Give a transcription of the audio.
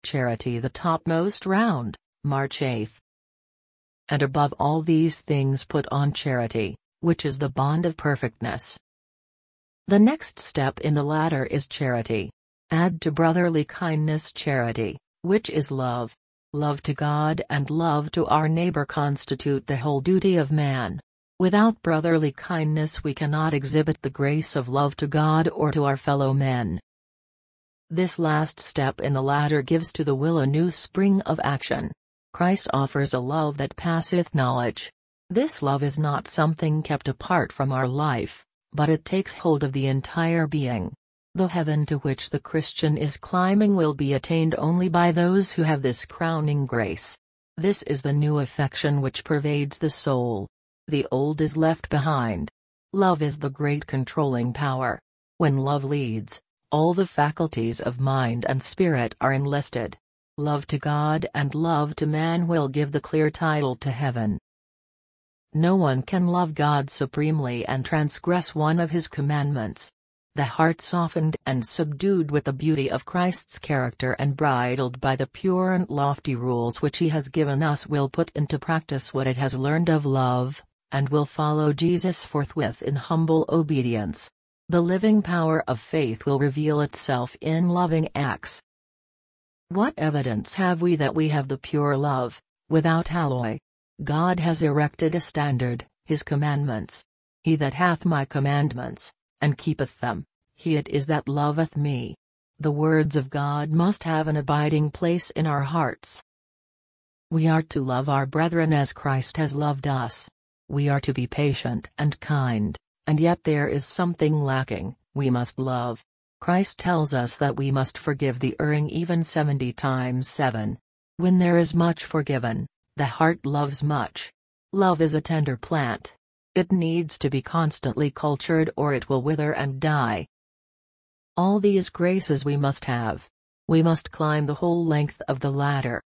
charity the topmost round, March 8. And above all these things put on charity, which is the bond of perfectness. The next step in the ladder is charity. Add to brotherly kindness charity, which is love. Love to God and love to our neighbor constitute the whole duty of man. Without brotherly kindness we cannot exhibit the grace of love to God or to our fellow men. This last step in the ladder gives to the will a new spring of action. Christ offers a love that passeth knowledge. This love is not something kept apart from our life, but it takes hold of the entire being. The heaven to which the Christian is climbing will be attained only by those who have this crowning grace. This is the new affection which pervades the soul. The old is left behind. Love is the great controlling power. When love leads, all the faculties of mind and spirit are enlisted. Love to God and love to man will give the clear title to heaven. No one can love God supremely and transgress one of his commandments. The heart softened and subdued with the beauty of Christ's character and bridled by the pure and lofty rules which he has given us will put into practice what it has learned of love, and will follow Jesus forthwith in humble obedience. The living power of faith will reveal itself in loving acts. What evidence have we that we have the pure love, without alloy? God has erected a standard, his commandments. He that hath my commandments, and keepeth them, he it is that loveth me. The words of God must have an abiding place in our hearts. We are to love our brethren as Christ has loved us. We are to be patient and kind, and yet there is something lacking. We must love. Christ tells us that we must forgive the erring even 70 times 7. When there is much forgiven, the heart loves much. Love is a tender plant. It needs to be constantly cultured or it will wither and die. All these graces we must have. We must climb the whole length of the ladder.